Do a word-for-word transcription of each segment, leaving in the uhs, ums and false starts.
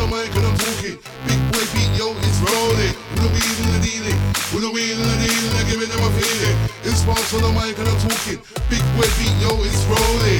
the mic and I'm talking. Big boy beat, yo, it's rolling. With the wheel and the dealing, with the wheel and the dealing, I give it them a feeling. It's Sparks on the mic and I'm talking. Big boy beat, yo, it's rolling.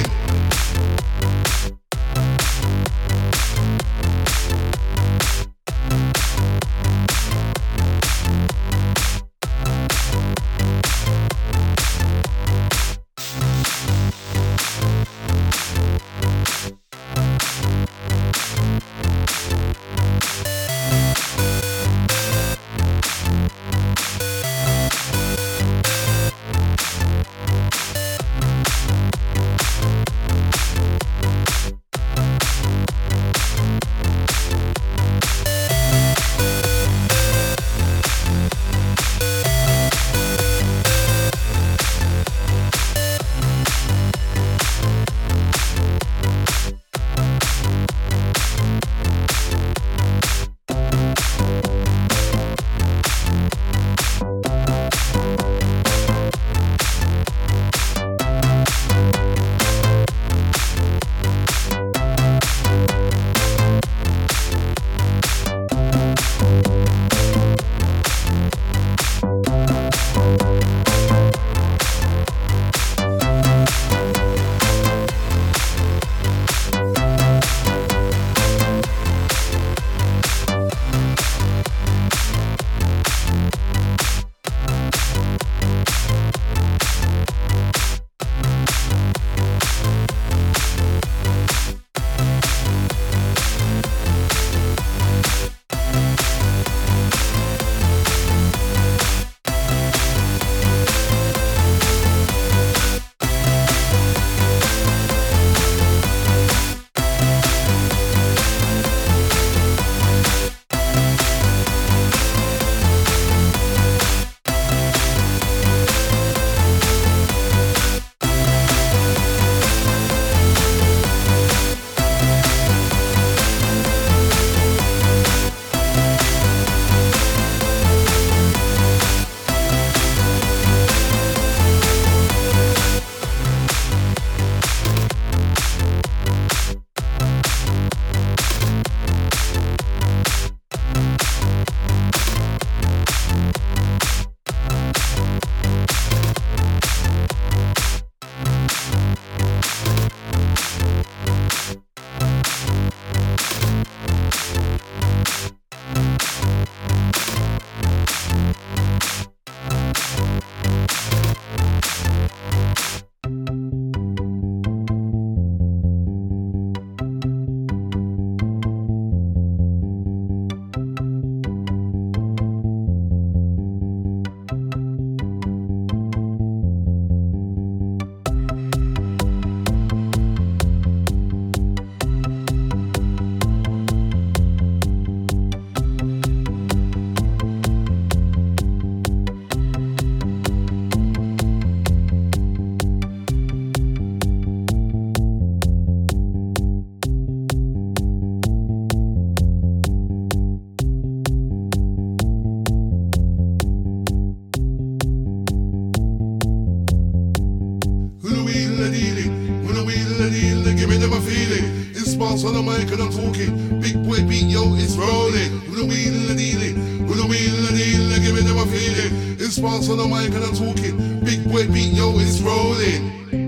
Sparks on the mic and I'm talking. Big boy beat, yo, it's rolling. With the wheel and the dealing, with the wheel and the dealing, I give it them a feeling. It's Sparks on the mic and I'm talking. Big boy beat, yo, it's rolling.